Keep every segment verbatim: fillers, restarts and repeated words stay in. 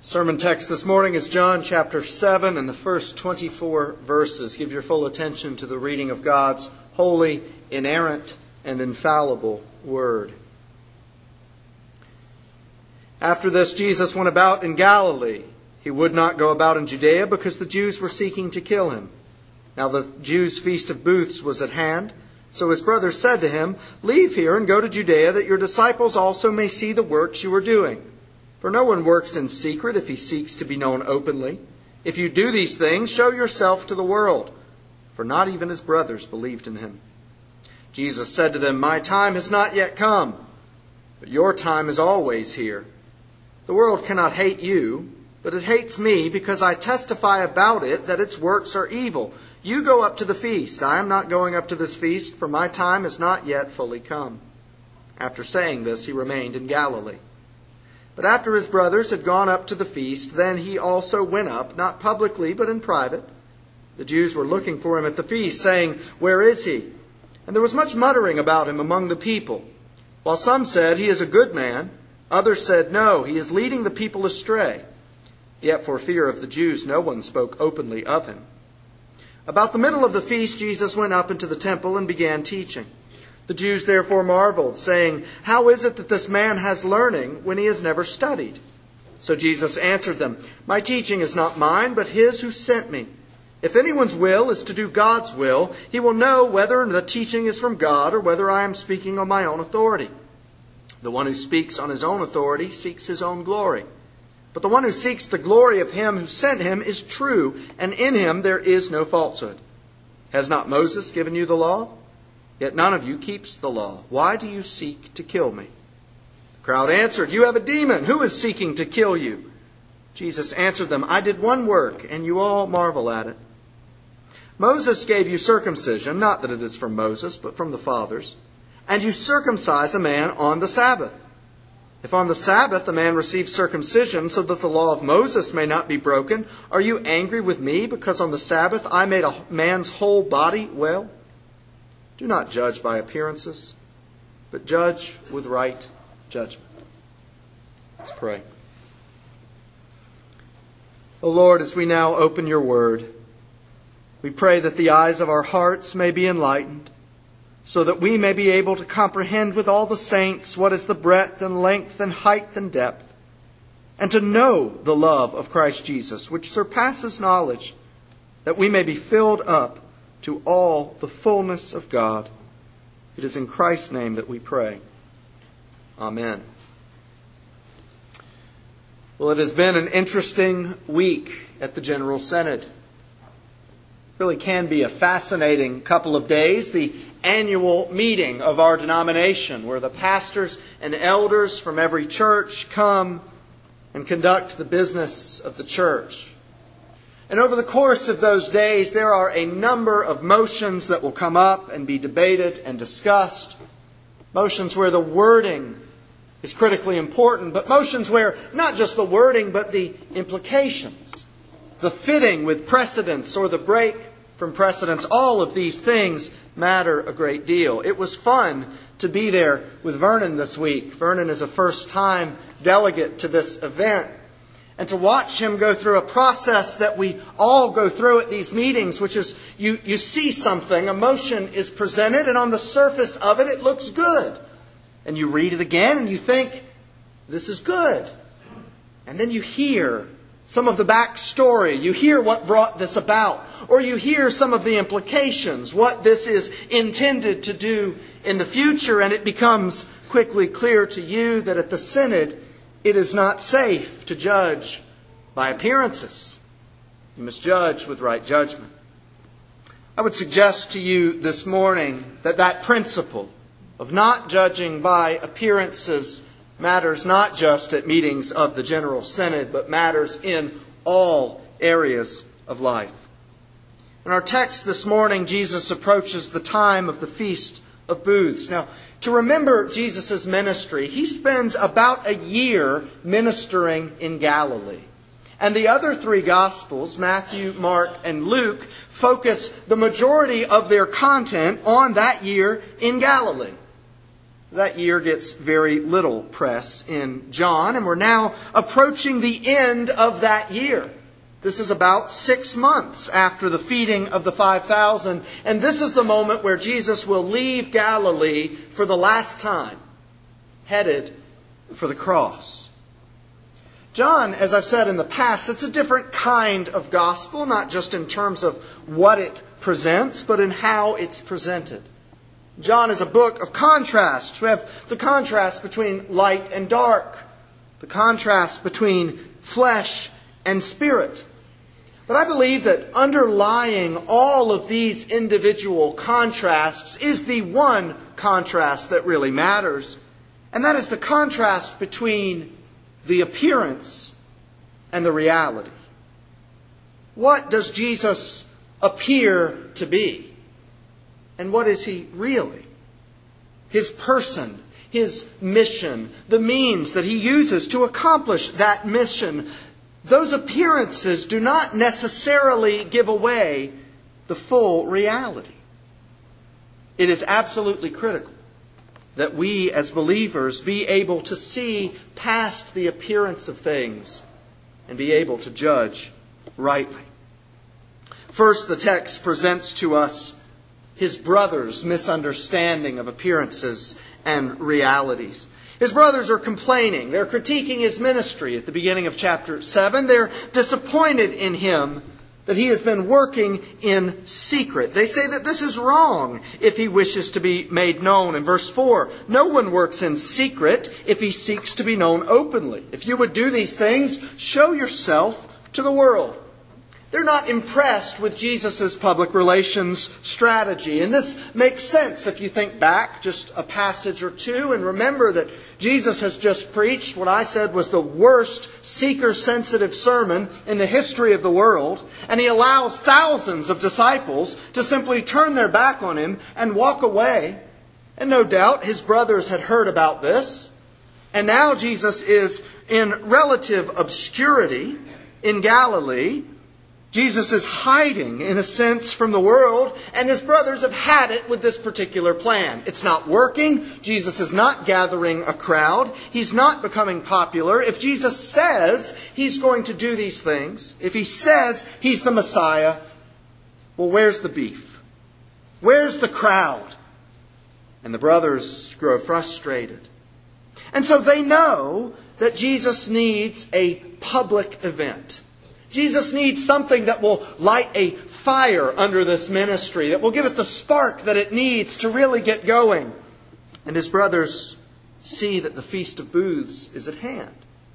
Sermon text this morning is John chapter seven and the first twenty-four verses. Give your full attention to the reading of God's holy, inerrant, and infallible word. After this, Jesus went about in Galilee. He would not go about in Judea because the Jews were seeking to kill him. Now the Jews' feast of booths was at hand. So his brothers said to him, "Leave here and go to Judea, that your disciples also may see the works you are doing. For no one works in secret if he seeks to be known openly. If you do these things, show yourself to the world." For not even his brothers believed in him. Jesus said to them, "My time has not yet come, but your time is always here. The world cannot hate you, but it hates me because I testify about it that its works are evil. You go up to the feast. I am not going up to this feast, for my time has not yet fully come." After saying this, he remained in Galilee. But after his brothers had gone up to the feast, then he also went up, not publicly, but in private. The Jews were looking for him at the feast, saying, "Where is he?" And there was much muttering about him among the people. While some said, "He is a good man," others said, "No, he is leading the people astray." Yet for fear of the Jews, no one spoke openly of him. About the middle of the feast, Jesus went up into the temple and began teaching. The Jews therefore marveled, saying, "How is it that this man has learning when he has never studied?" So Jesus answered them, "My teaching is not mine, but his who sent me. If anyone's will is to do God's will, he will know whether the teaching is from God or whether I am speaking on my own authority. The one who speaks on his own authority seeks his own glory. But the one who seeks the glory of him who sent him is true, and in him there is no falsehood. Has not Moses given you the law? Yet none of you keeps the law. Why do you seek to kill me?" The crowd answered, "You have a demon. Who is seeking to kill you?" Jesus answered them, "I did one work, and you all marvel at it. Moses gave you circumcision, not that it is from Moses, but from the fathers. And you circumcise a man on the Sabbath. If on the Sabbath a man receives circumcision so that the law of Moses may not be broken, are you angry with me because on the Sabbath I made a man's whole body well? Do not judge by appearances, but judge with right judgment." Let's pray. O Lord, as we now open your word, we pray that the eyes of our hearts may be enlightened, so that we may be able to comprehend with all the saints what is the breadth and length and height and depth, and to know the love of Christ Jesus, which surpasses knowledge, that we may be filled up to all the fullness of God. It is in Christ's name that we pray. Amen. Well, it has been an interesting week at the General Synod. It really can be a fascinating couple of days. The annual meeting of our denomination, where the pastors and elders from every church come and conduct the business of the church. And over the course of those days, there are a number of motions that will come up and be debated and discussed. Motions where the wording is critically important, but motions where not just the wording, but the implications, the fitting with precedents or the break from precedents, all of these things matter a great deal. It was fun to be there with Vernon this week. Vernon is a first-time delegate to this event. And to watch him go through a process that we all go through at these meetings, which is you, you see something, a motion is presented, and on the surface of it, it looks good. And you read it again and you think, this is good. And then you hear some of the backstory. You hear what brought this about. Or you hear some of the implications, what this is intended to do in the future. And it becomes quickly clear to you that at the Synod, it is not safe to judge by appearances. You must judge with right judgment. I would suggest to you this morning that that principle of not judging by appearances matters not just at meetings of the General Synod, but matters in all areas of life. In our text this morning, Jesus approaches the time of the Feast of Booths. Now, to remember Jesus' ministry, he spends about a year ministering in Galilee. And the other three Gospels, Matthew, Mark, and Luke, focus the majority of their content on that year in Galilee. that year gets very little press in John, and we're now approaching the end of that year. This is about six months after the feeding of the five thousand, and this is the moment where Jesus will leave Galilee for the last time, headed for the cross. John, as I've said in the past, it's a different kind of gospel, not just in terms of what it presents, but in how it's presented. John is a book of contrast. We have the contrast between light and dark, the contrast between flesh and spirit. But I believe that underlying all of these individual contrasts is the one contrast that really matters. And that is the contrast between the appearance and the reality. What does Jesus appear to be? And what is He really? His person, His mission, the means that He uses to accomplish that mission. Those appearances do not necessarily give away the full reality. It is absolutely critical that we as believers be able to see past the appearance of things and be able to judge rightly. First, the text presents to us his brother's misunderstanding of appearances and realities. His brothers are complaining. They're critiquing his ministry at the beginning of chapter seven. They're disappointed in him that he has been working in secret. They say that this is wrong if he wishes to be made known. In verse four, no one works in secret if he seeks to be known openly. If you would do these things, show yourself to the world. They're not impressed with Jesus' public relations strategy. And this makes sense if you think back just a passage or two and remember that Jesus has just preached what I said was the worst seeker-sensitive sermon in the history of the world. And He allows thousands of disciples to simply turn their back on Him and walk away. And no doubt His brothers had heard about this. And now Jesus is in relative obscurity in Galilee. Jesus is hiding, in a sense, from the world, and his brothers have had it with this particular plan. It's not working. Jesus is not gathering a crowd. He's not becoming popular. If Jesus says he's going to do these things, if he says he's the Messiah, well, where's the beef? Where's the crowd? And the brothers grow frustrated. And so they know that Jesus needs a public event. Jesus needs something that will light a fire under this ministry, that will give it the spark that it needs to really get going. And his brothers see that the Feast of Booths is at hand.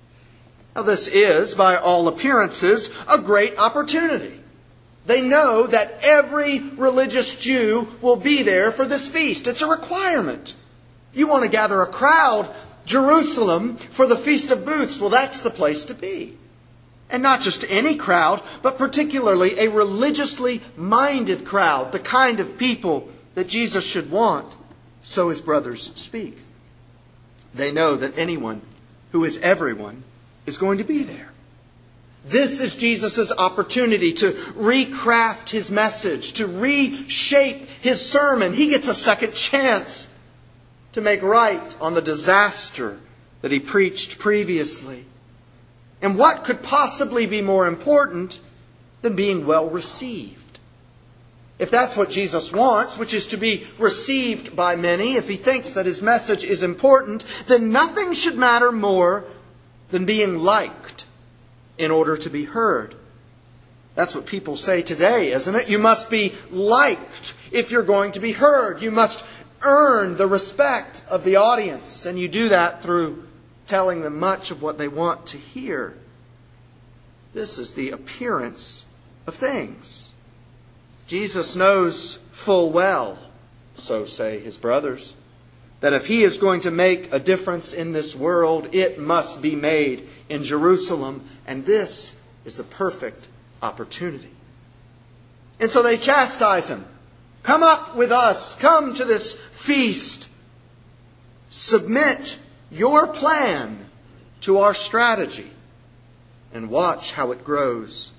Now this is, by all appearances, a great opportunity. They know that every religious Jew will be there for this feast. It's a requirement. You want to gather a crowd, Jerusalem, for the Feast of Booths. Well, that's the place to be. And not just any crowd, but particularly a religiously minded crowd, the kind of people that Jesus should want. So his brothers speak. They know that anyone who is everyone is going to be there. This is Jesus' opportunity to recraft his message, to reshape his sermon. He gets a second chance to make right on the disaster that he preached previously. And what could possibly be more important than being well received? If that's what Jesus wants, which is to be received by many, if he thinks that his message is important, then nothing should matter more than being liked in order to be heard. That's what people say today, isn't it? You must be liked if you're going to be heard. You must earn the respect of the audience, and you do that through telling them much of what they want to hear. This is the appearance of things. Jesus knows full well, so say his brothers, that if he is going to make a difference in this world, it must be made in Jerusalem, and this is the perfect opportunity. And so they chastise him. Come up with us. Come to this feast. Submit your plan to our strategy and watch how it grows.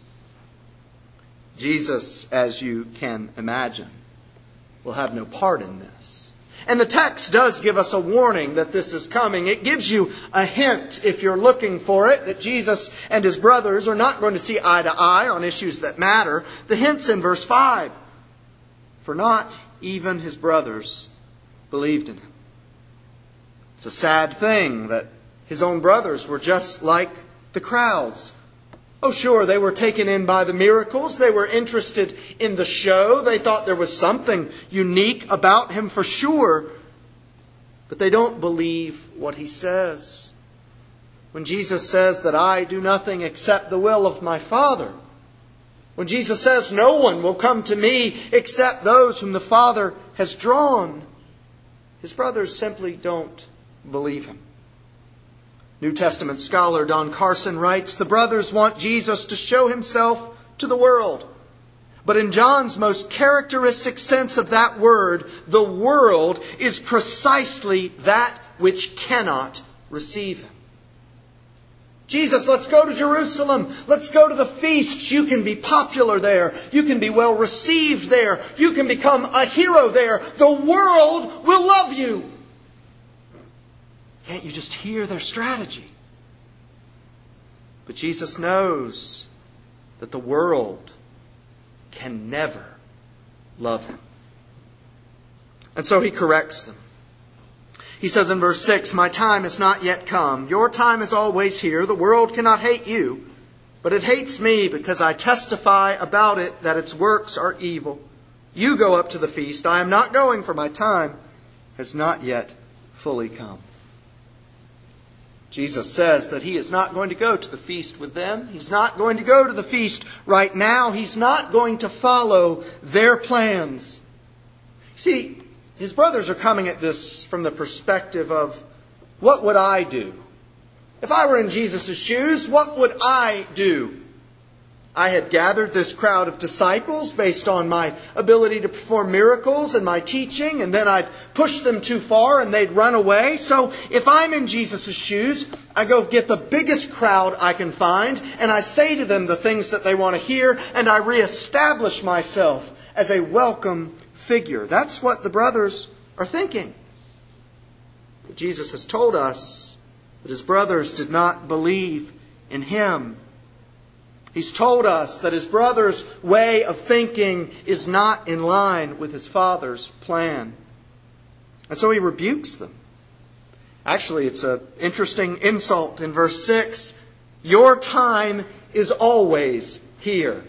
Jesus, as you can imagine, will have no part in this. And the text does give us a warning that this is coming. It gives you a hint, if you're looking for it, that Jesus and his brothers are not going to see eye to eye on issues that matter. The hint's in verse five. For not even his brothers believed in him. It's a sad thing that his own brothers were just like the crowds. Oh, sure, they were taken in by the miracles. They were interested in the show. They thought there was something unique about him for sure. But they don't believe what he says. When Jesus says that I do nothing except the will of my Father. When Jesus says no one will come to me except those whom the Father has drawn. His brothers simply don't believe him. New Testament scholar Don Carson writes, the brothers want Jesus to show himself to the world. But in John's most characteristic sense of that word, the world is precisely that which cannot receive him. Jesus, let's go to Jerusalem. Let's go to the feasts. You can be popular there. You can be well received there. You can become a hero there. The world will love you. Can't you just hear their strategy? But Jesus knows that the world can never love him. And so he corrects them. He says in verse six, my time is not yet come. Your time is always here. The world cannot hate you, but it hates me because I testify about it that its works are evil. You go up to the feast. I am not going, for my time has not yet fully come. Jesus says that he is not going to go to the feast with them. He's not going to go to the feast right now. He's not going to follow their plans. See, his brothers are coming at this from the perspective of, what would I do? If I were in Jesus' shoes, what would I do? I had gathered this crowd of disciples based on my ability to perform miracles and my teaching, and then I'd push them too far and they'd run away. So if I'm in Jesus' shoes, I go get the biggest crowd I can find, and I say to them the things that they want to hear, and I reestablish myself as a welcome figure. That's what the brothers are thinking. But Jesus has told us that his brothers did not believe in him. He's told us that his brother's way of thinking is not in line with his Father's plan. And so he rebukes them. Actually, it's an interesting insult in verse six. Your time is always here.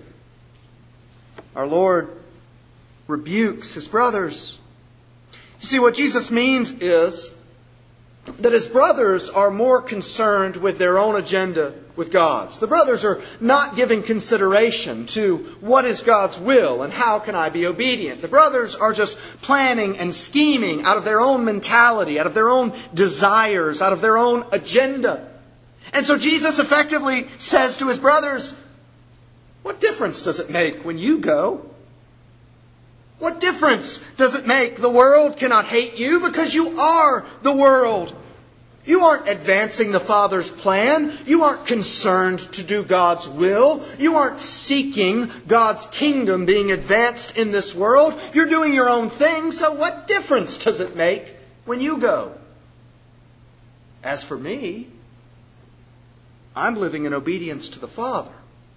Our Lord rebukes his brothers. You see, what Jesus means is that his brothers are more concerned with their own agenda with God's. The brothers are not giving consideration to what is God's will and how can I be obedient. The brothers are just planning and scheming out of their own mentality, out of their own desires, out of their own agenda. And so Jesus effectively says to his brothers, what difference does it make when you go? What difference does it make? The world cannot hate you because you are the world. You aren't advancing the Father's plan. You aren't concerned to do God's will. You aren't seeking God's kingdom being advanced in this world. You're doing your own thing, so what difference does it make when you go? As for me, I'm living in obedience to the Father.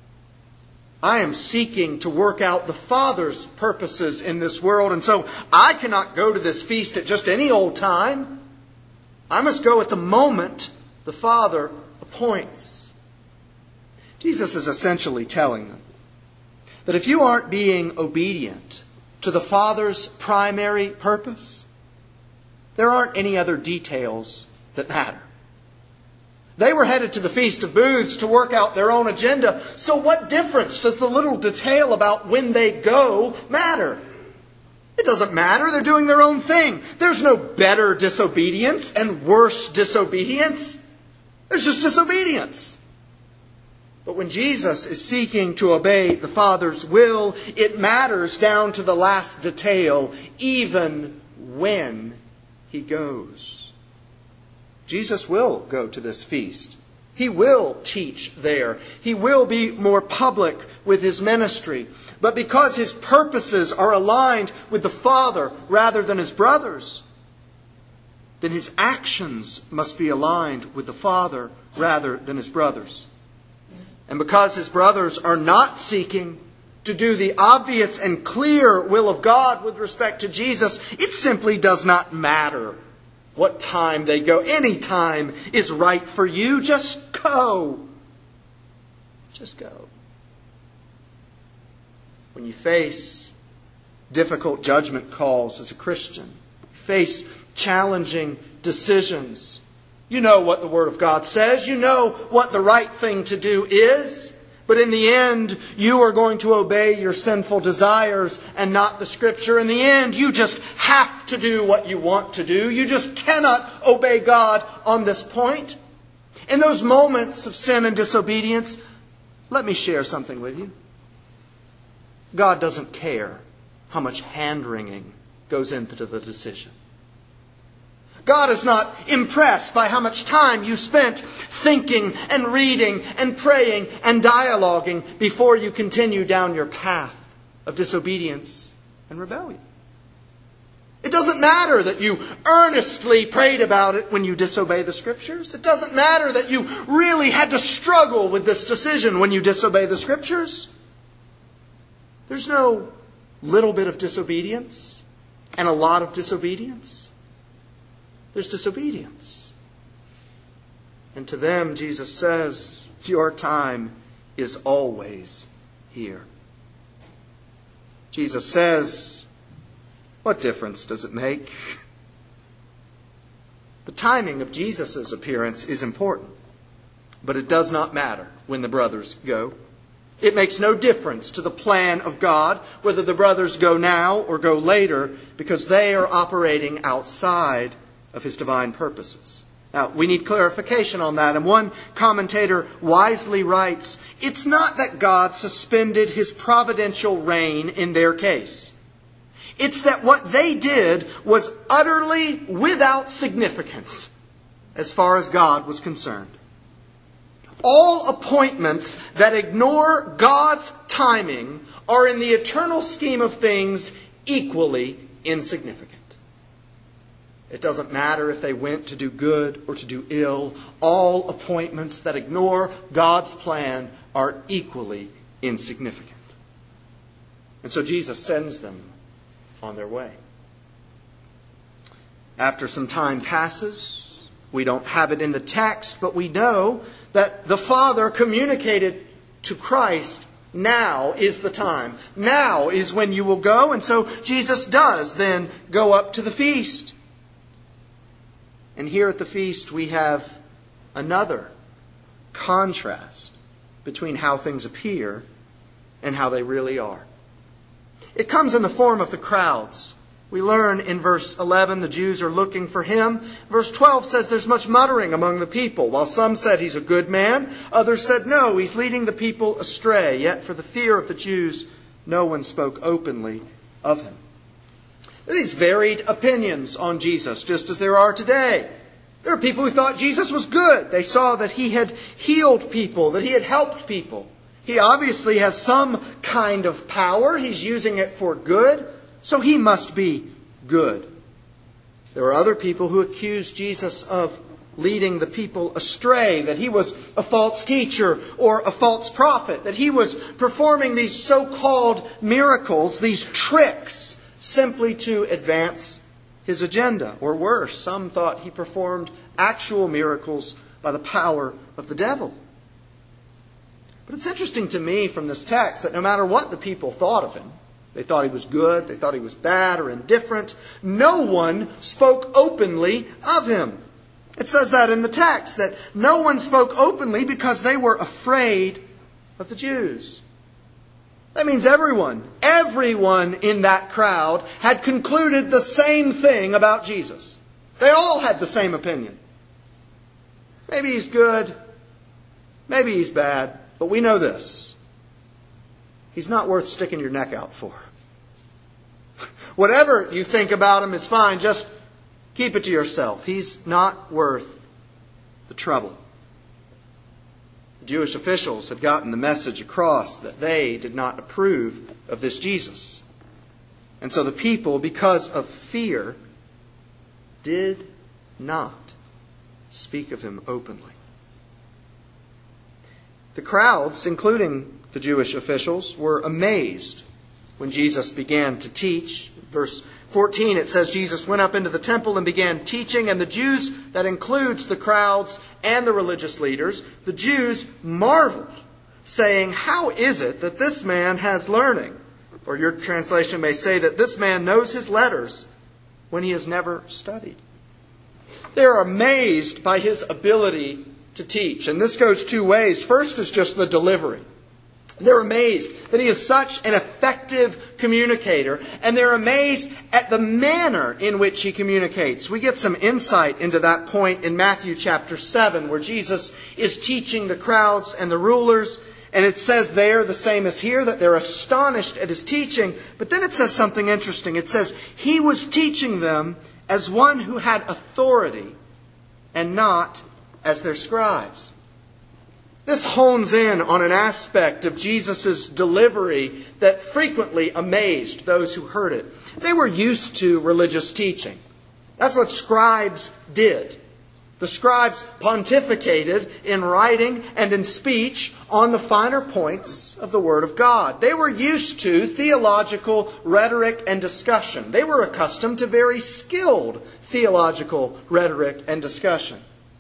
I am seeking to work out the Father's purposes in this world, and so I cannot go to this feast at just any old time. I must go at the moment the Father appoints. Jesus is essentially telling them that if you aren't being obedient to the Father's primary purpose, there aren't any other details that matter. They were headed to the Feast of Booths to work out their own agenda. So what difference does the little detail about when they go matter? It doesn't matter. They're doing their own thing. There's no better disobedience and worse disobedience. There's just disobedience. But when Jesus is seeking to obey the Father's will, it matters down to the last detail, even when he goes. Jesus will go to this feast. He will teach there. He will be more public with his ministry. But because his purposes are aligned with the Father rather than his brothers, then his actions must be aligned with the Father rather than his brothers. And because his brothers are not seeking to do the obvious and clear will of God with respect to Jesus, it simply does not matter what time they go. Any time is right for you. Just go. Just go. When you face difficult judgment calls as a Christian, face challenging decisions, you know what the Word of God says. You know what the right thing to do is. But in the end, you are going to obey your sinful desires and not the Scripture. In the end, you just have to do what you want to do. You just cannot obey God on this point. In those moments of sin and disobedience, let me share something with you. God doesn't care how much hand-wringing goes into the decision. God is not impressed by how much time you spent thinking and reading and praying and dialoguing before you continue down your path of disobedience and rebellion. It doesn't matter that you earnestly prayed about it when you disobey the Scriptures. It doesn't matter that you really had to struggle with this decision when you disobey the Scriptures. There's no little bit of disobedience and a lot of disobedience. There's disobedience. And to them, Jesus says, your time is always here. Jesus says, what difference does it make? The timing of Jesus' appearance is important, but it does not matter when the brothers go. It makes no difference to the plan of God whether the brothers go now or go later, because they are operating outside of his divine purposes. Now, we need clarification on that. And one commentator wisely writes, it's not that God suspended his providential reign in their case. It's that what they did was utterly without significance as far as God was concerned. All appointments that ignore God's timing are in the eternal scheme of things equally insignificant. It doesn't matter if they went to do good or to do ill. All appointments that ignore God's plan are equally insignificant. And so Jesus sends them on their way. After some time passes, we don't have it in the text, but we know that the Father communicated to Christ, now is the time. Now is when you will go. And so Jesus does then go up to the feast. And here at the feast we have another contrast between how things appear and how they really are. It comes in the form of the crowds. We learn in verse eleven the Jews are looking for him. Verse twelve says there's much muttering among the people. While some said he's a good man, others said no, he's leading the people astray. Yet for the fear of the Jews, no one spoke openly of him. These varied opinions on Jesus, just as there are today. There are people who thought Jesus was good. They saw that he had healed people, that he had helped people. He obviously has some kind of power. He's using it for good, so he must be good. There are other people who accused Jesus of leading the people astray, that he was a false teacher or a false prophet, that he was performing these so-called miracles, these tricks, simply to advance his agenda. Or worse, some thought he performed actual miracles by the power of the devil. But it's interesting to me from this text that no matter what the people thought of him, they thought he was good, they thought he was bad or indifferent, no one spoke openly of him. It says that in the text, that no one spoke openly because they were afraid of the Jews. That means everyone, everyone in that crowd had concluded the same thing about Jesus. They all had the same opinion. Maybe he's good, maybe he's bad, but we know this. He's not worth sticking your neck out for. Whatever you think about him is fine, just keep it to yourself. He's not worth the trouble. Jewish officials had gotten the message across that they did not approve of this Jesus. And so the people, because of fear, did not speak of him openly. The crowds, including the Jewish officials, were amazed when Jesus began to teach. Verse fourteen, it says, Jesus went up into the temple and began teaching, and the Jews, that includes the crowds and the religious leaders, the Jews marveled, saying, how is it that this man has learning? Or your translation may say that this man knows his letters when he has never studied. They are amazed by his ability to teach. And this goes two ways. First is just the delivery. They're amazed that he is such an effective communicator, and they're amazed at the manner in which he communicates. We get some insight into that point in Matthew chapter seven, where Jesus is teaching the crowds and the rulers, and it says there, the same as here, that they're astonished at his teaching. But then it says something interesting. It says, he was teaching them as one who had authority and not as their scribes. This hones in on an aspect of Jesus' delivery that frequently amazed those who heard it. They were used to religious teaching. That's what scribes did. The scribes pontificated in writing and in speech on the finer points of the Word of God. They were used to theological rhetoric and discussion. They were accustomed to very skilled theological rhetoric and discussion.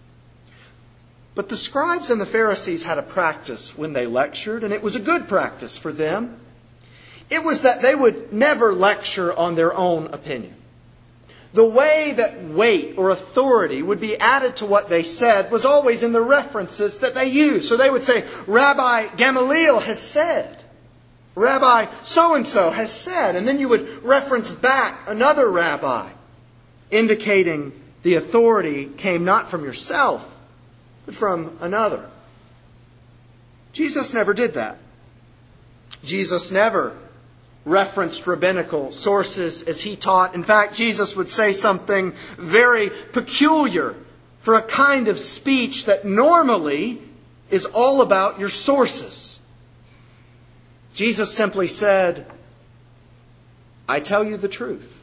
But the scribes and the Pharisees had a practice when they lectured, and it was a good practice for them. It was that they would never lecture on their own opinion. The way that weight or authority would be added to what they said was always in the references that they used. So they would say, Rabbi Gamaliel has said. Rabbi so-and-so has said. And then you would reference back another rabbi, indicating the authority came not from yourself, but from another. Jesus never did that. Jesus never referenced rabbinical sources as he taught. In fact, Jesus would say something very peculiar for a kind of speech that normally is all about your sources. Jesus simply said, I tell you the truth.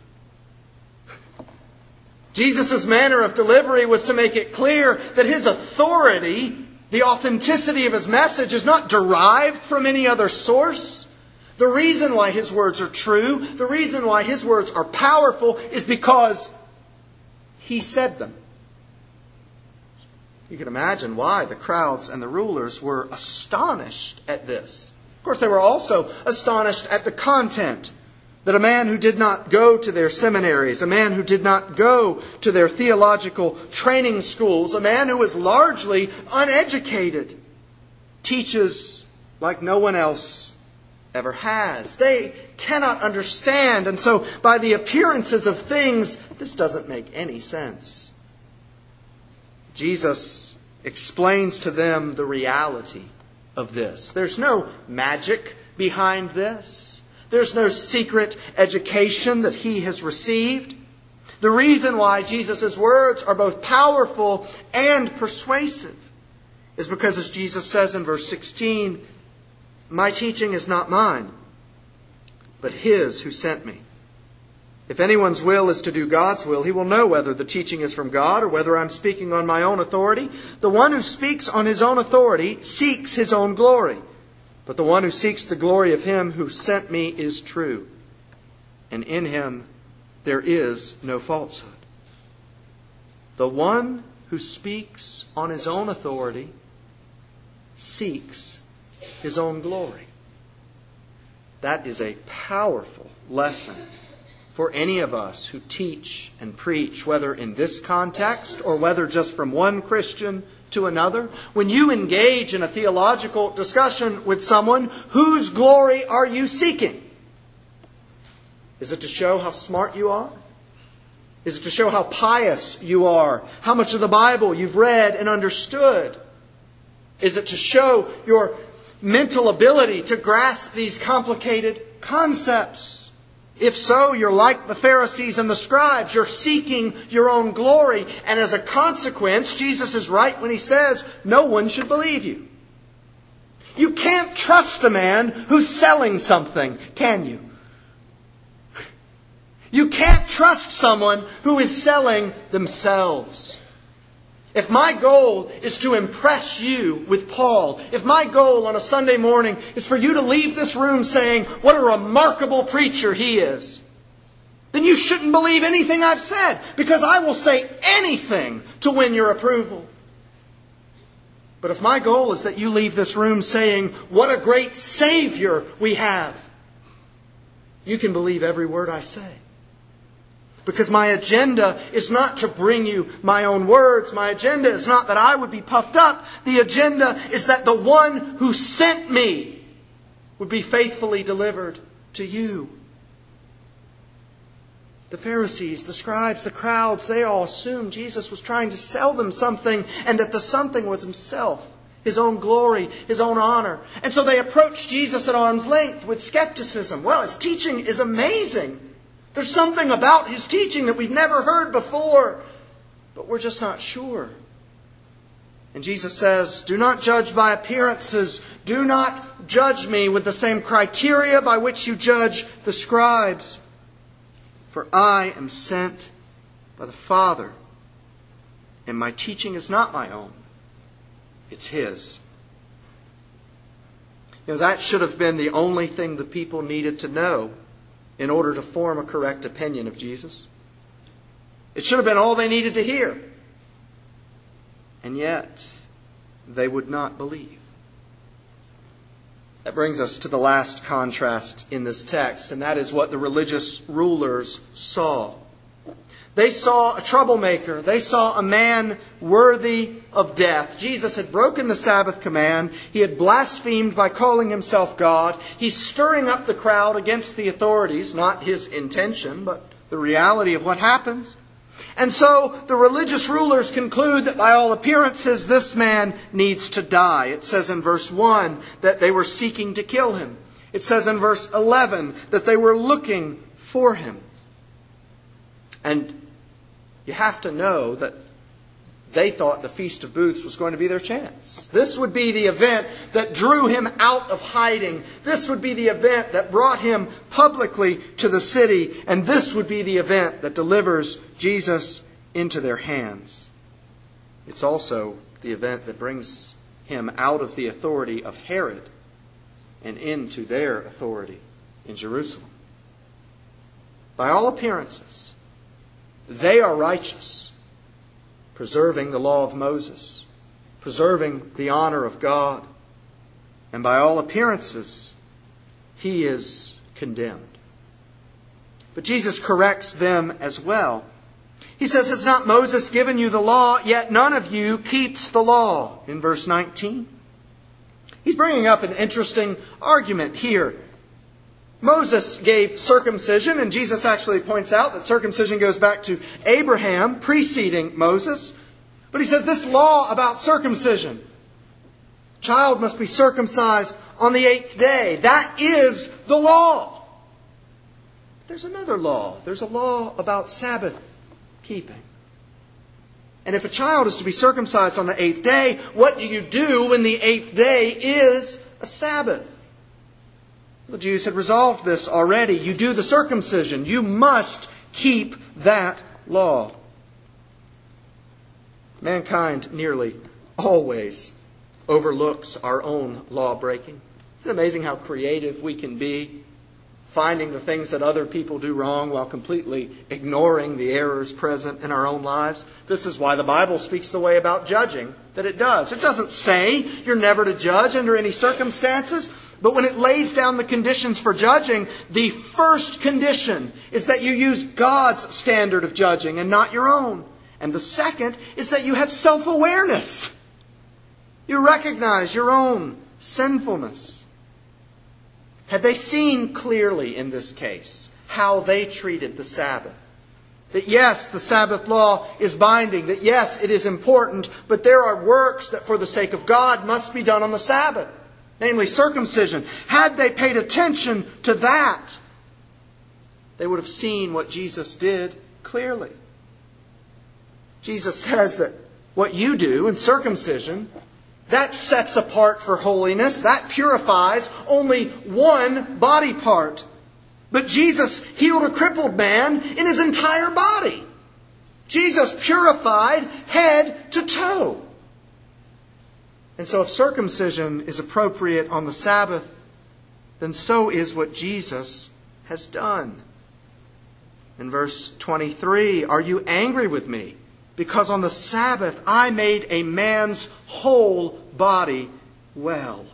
Jesus' manner of delivery was to make it clear that his authority, the authenticity of his message, is not derived from any other source. The reason why his words are true, the reason why his words are powerful, is because he said them. You can imagine why the crowds and the rulers were astonished at this. Of course, they were also astonished at the content. That a man who did not go to their seminaries, a man who did not go to their theological training schools, a man who was largely uneducated, teaches like no one else ever has. They cannot understand. And so by the appearances of things, this doesn't make any sense. Jesus explains to them the reality of this. There's no magic behind this. There's no secret education that he has received. The reason why Jesus' words are both powerful and persuasive is because, as Jesus says in verse sixteen, my teaching is not mine, but his who sent me. If anyone's will is to do God's will, he will know whether the teaching is from God or whether I'm speaking on my own authority. The one who speaks on his own authority seeks his own glory. But the one who seeks the glory of him who sent me is true, and in him there is no falsehood. The one who speaks on his own authority seeks his own glory. That is a powerful lesson for any of us who teach and preach, whether in this context or whether just from one Christian to another. When you engage in a theological discussion with someone, whose glory are you seeking? Is it to show how smart you are? Is it to show how pious you are? How much of the Bible you've read and understood? Is it to show your mental ability to grasp these complicated concepts? If so, you're like the Pharisees and the scribes. You're seeking your own glory. And as a consequence, Jesus is right when he says, no one should believe you. You can't trust a man who's selling something, can you? You can't trust someone who is selling themselves. If my goal is to impress you with Paul, if my goal on a Sunday morning is for you to leave this room saying, what a remarkable preacher he is, then you shouldn't believe anything I've said, because I will say anything to win your approval. But if my goal is that you leave this room saying, what a great Savior we have, you can believe every word I say. Because my agenda is not to bring you my own words. My agenda is not that I would be puffed up. The agenda is that the one who sent me would be faithfully delivered to you. The Pharisees, the scribes, the crowds, they all assumed Jesus was trying to sell them something, and that the something was himself, his own glory, his own honor. And so they approached Jesus at arm's length with skepticism. Well, his teaching is amazing. There's something about his teaching that we've never heard before, but we're just not sure. And Jesus says, do not judge by appearances. Do not judge me with the same criteria by which you judge the scribes. For I am sent by the Father, and my teaching is not my own. It's his. You know, that should have been the only thing the people needed to know in order to form a correct opinion of Jesus. It should have been all they needed to hear. And yet, they would not believe. That brings us to the last contrast in this text, and that is what the religious rulers saw. They saw a troublemaker. They saw a man worthy of death. Jesus had broken the Sabbath command. He had blasphemed by calling himself God. He's stirring up the crowd against the authorities, not his intention, but the reality of what happens. And so the religious rulers conclude that by all appearances this man needs to die. It says in verse one that they were seeking to kill him. It says in verse eleven that they were looking for him. And you have to know that they thought the Feast of Booths was going to be their chance. This would be the event that drew him out of hiding. This would be the event that brought him publicly to the city. And this would be the event that delivers Jesus into their hands. It's also the event that brings him out of the authority of Herod and into their authority in Jerusalem. By all appearances, they are righteous, preserving the law of Moses, preserving the honor of God. And by all appearances, he is condemned. But Jesus corrects them as well. He says, has not Moses given you the law, yet none of you keeps the law? In verse nineteen. He's bringing up an interesting argument here. Moses gave circumcision, and Jesus actually points out that circumcision goes back to Abraham, preceding Moses. But he says this law about circumcision, child must be circumcised on the eighth day. That is the law. There's another law. There's a law about Sabbath keeping. And if a child is to be circumcised on the eighth day, what do you do when the eighth day is a Sabbath? The Jews had resolved this already. You do the circumcision. You must keep that law. Mankind nearly always overlooks our own law breaking. Isn't it amazing how creative we can be, finding the things that other people do wrong while completely ignoring the errors present in our own lives? This is why the Bible speaks the way about judging that it does. It doesn't say you're never to judge under any circumstances. But when it lays down the conditions for judging, the first condition is that you use God's standard of judging and not your own. And the second is that you have self-awareness. You recognize your own sinfulness. Had they seen clearly in this case how they treated the Sabbath? That yes, the Sabbath law is binding. That yes, it is important. But there are works that for the sake of God must be done on the Sabbath. Namely circumcision. Had they paid attention to that, they would have seen what Jesus did clearly. Jesus says that what you do in circumcision, that sets apart for holiness. That purifies only one body part. But Jesus healed a crippled man in his entire body. Jesus purified head to toe. And so if circumcision is appropriate on the Sabbath, then so is what Jesus has done. In verse twenty-three, are you angry with me? Because on the Sabbath I made a man's whole body well.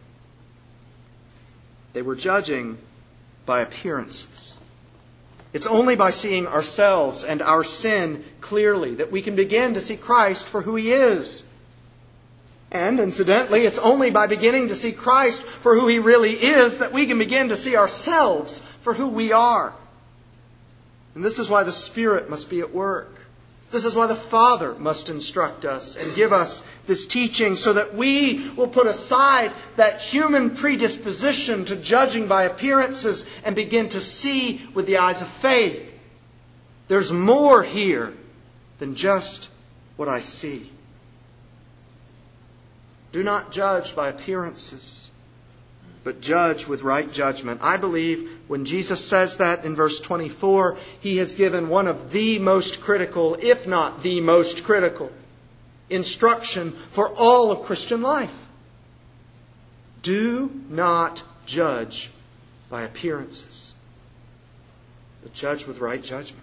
They were judging by appearances. It's only by seeing ourselves and our sin clearly that we can begin to see Christ for who He is. And incidentally, it's only by beginning to see Christ for who He really is that we can begin to see ourselves for who we are. And this is why the Spirit must be at work. This is why the Father must instruct us and give us this teaching so that we will put aside that human predisposition to judging by appearances and begin to see with the eyes of faith. There's more here than just what I see. Do not judge by appearances, but judge with right judgment. I believe when Jesus says that in verse twenty-four, He has given one of the most critical, if not the most critical, instruction for all of Christian life. Do not judge by appearances, but judge with right judgment.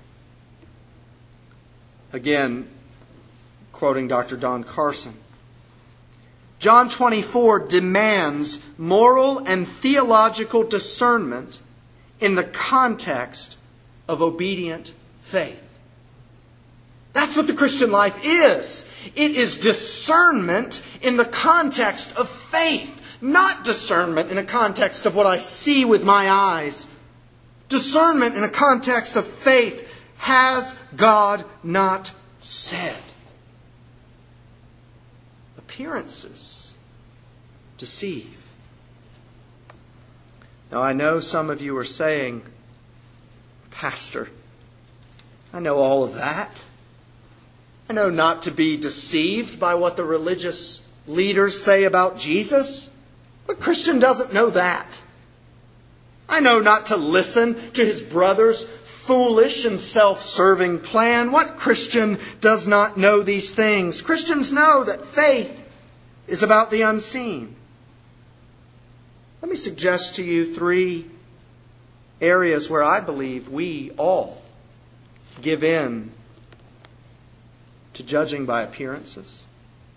Again, quoting Doctor Don Carson, John twenty-four demands moral and theological discernment in the context of obedient faith. That's what the Christian life is. It is discernment in the context of faith, not discernment in a context of what I see with my eyes. Discernment in a context of faith. Has God not said? Appearances deceive. Now I know some of you are saying, Pastor, I know all of that. I know not to be deceived by what the religious leaders say about Jesus. But Christian doesn't know that. I know not to listen to his brother's foolish and self-serving plan. What Christian does not know these things? Christians know that faith is about the unseen. Let me suggest to you three areas where I believe we all give in to judging by appearances.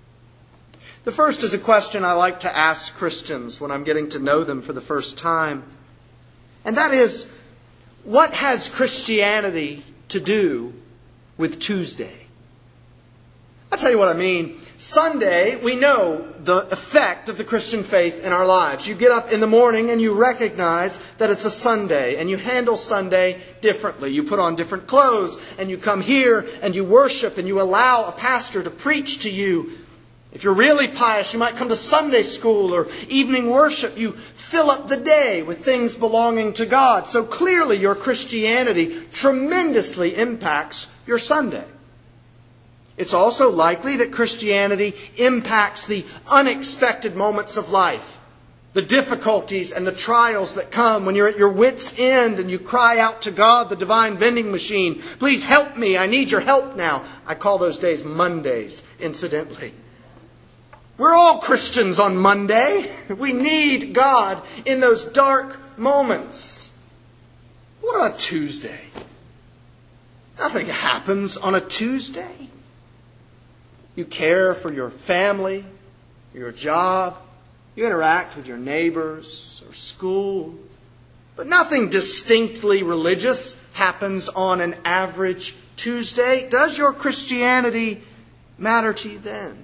The first is a question I like to ask Christians when I'm getting to know them for the first time. And that is, what has Christianity to do with Tuesday? I'll tell you what I mean. Sunday, we know the effect of the Christian faith in our lives. You get up in the morning and you recognize that it's a Sunday, and you handle Sunday differently. You put on different clothes and you come here and you worship and you allow a pastor to preach to you. If you're really pious, you might come to Sunday school or evening worship. You fill up the day with things belonging to God. So clearly your Christianity tremendously impacts your Sunday. It's also likely that Christianity impacts the unexpected moments of life, the difficulties and the trials that come when you're at your wit's end and you cry out to God, the divine vending machine, please help me, I need your help now. I call those days Mondays, incidentally. We're all Christians on Monday. We need God in those dark moments. What about Tuesday? Nothing happens on a Tuesday. You care for your family, your job. You interact with your neighbors or school. But nothing distinctly religious happens on an average Tuesday. Does your Christianity matter to you then?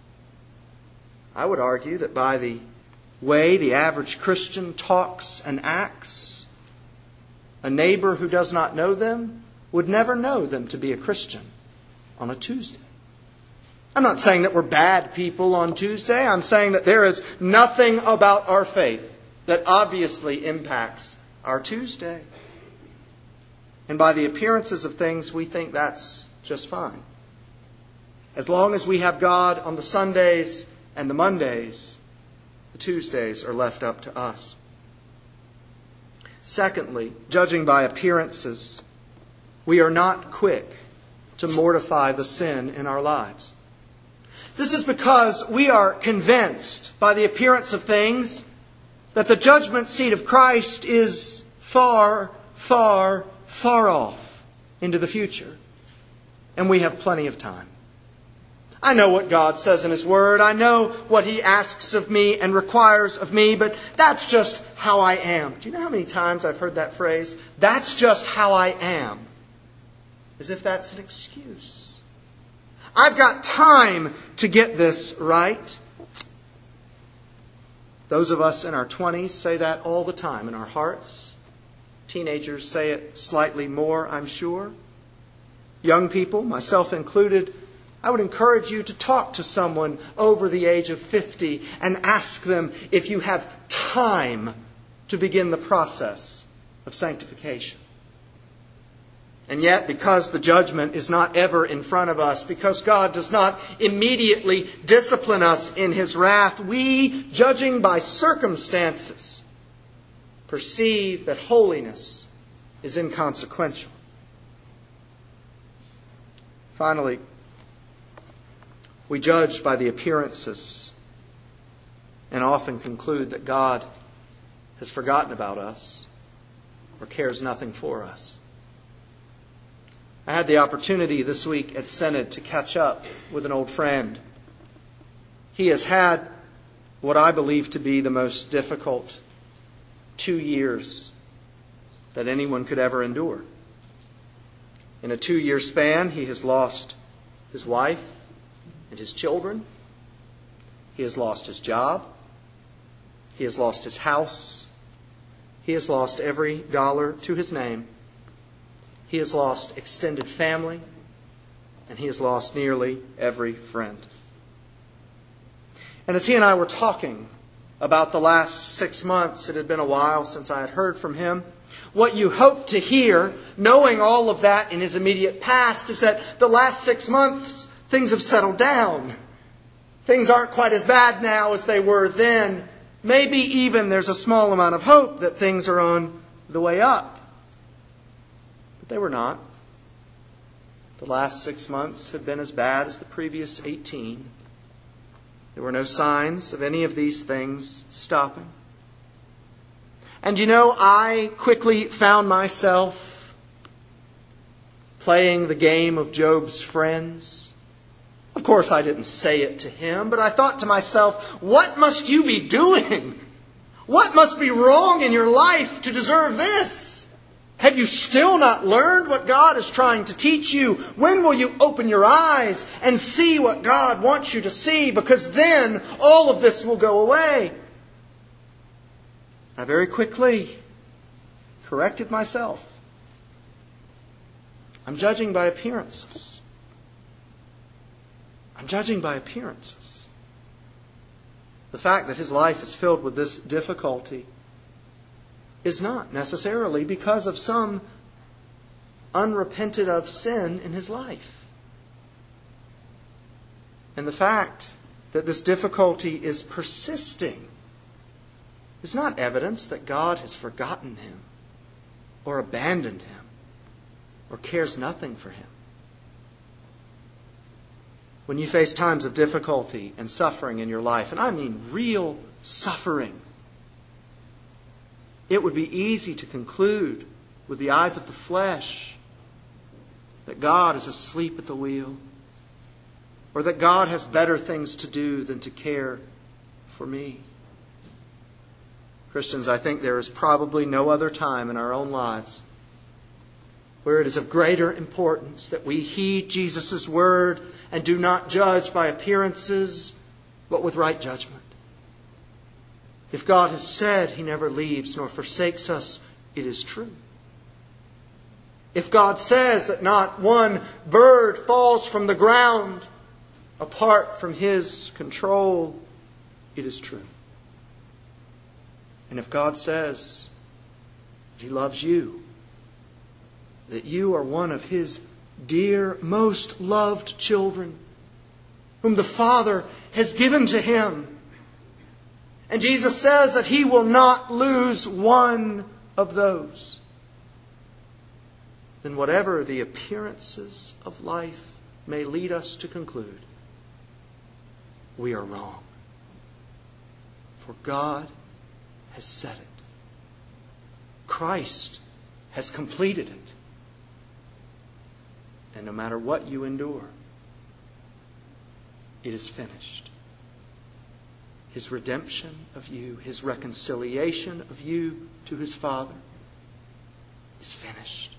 I would argue that by the way the average Christian talks and acts, a neighbor who does not know them would never know them to be a Christian on a Tuesday. I'm not saying that we're bad people on Tuesday. I'm saying that there is nothing about our faith that obviously impacts our Tuesday. And by the appearances of things, we think that's just fine. As long as we have God on the Sundays and the Mondays, the Tuesdays are left up to us. Secondly, judging by appearances, we are not quick to mortify the sin in our lives. This is because we are convinced by the appearance of things that the judgment seat of Christ is far, far, far off into the future. And we have plenty of time. I know what God says in His Word. I know what He asks of me and requires of me, but that's just how I am. Do you know how many times I've heard that phrase? That's just how I am. As if that's an excuse. I've got time to get this right. Those of us in our twenties say that all the time in our hearts. Teenagers say it slightly more, I'm sure. Young people, myself included, I would encourage you to talk to someone over the age of fifty and ask them if you have time to begin the process of sanctification. And yet, because the judgment is not ever in front of us, because God does not immediately discipline us in His wrath, we, judging by circumstances, perceive that holiness is inconsequential. Finally, we judge by the appearances and often conclude that God has forgotten about us or cares nothing for us. I had the opportunity this week at Synod to catch up with an old friend. He has had what I believe to be the most difficult two years that anyone could ever endure. In a two-year span, he has lost his wife and his children. He has lost his job. He has lost his house. He has lost every dollar to his name. He has lost extended family, and he has lost nearly every friend. And as he and I were talking about the last six months, it had been a while since I had heard from him, what you hope to hear, knowing all of that in his immediate past, is that the last six months, things have settled down. Things aren't quite as bad now as they were then. Maybe even there's a small amount of hope that things are on the way up. They were not. The last six months had been as bad as the previous eighteen. There were no signs of any of these things stopping. And you know, I quickly found myself playing the game of Job's friends. Of course, I didn't say it to him, but I thought to myself, what must you be doing? What must be wrong in your life to deserve this? Have you still not learned what God is trying to teach you? When will you open your eyes and see what God wants you to see? Because then all of this will go away. I very quickly corrected myself. I'm judging by appearances. I'm judging by appearances. The fact that his life is filled with this difficulty is not necessarily because of some unrepented of sin in his life. And the fact that this difficulty is persisting is not evidence that God has forgotten him or abandoned him or cares nothing for him. When you face times of difficulty and suffering in your life, and I mean real suffering, it would be easy to conclude with the eyes of the flesh that God is asleep at the wheel, or that God has better things to do than to care for me. Christians, I think there is probably no other time in our own lives where it is of greater importance that we heed Jesus' word and do not judge by appearances, but with right judgment. If God has said He never leaves nor forsakes us, it is true. If God says that not one bird falls from the ground apart from His control, it is true. And if God says that He loves you, that you are one of His dear, most loved children, whom the Father has given to Him, and Jesus says that He will not lose one of those, then whatever the appearances of life may lead us to conclude, we are wrong. For God has said it. Christ has completed it. And no matter what you endure, it is finished. His redemption of you, His reconciliation of you to His Father is finished.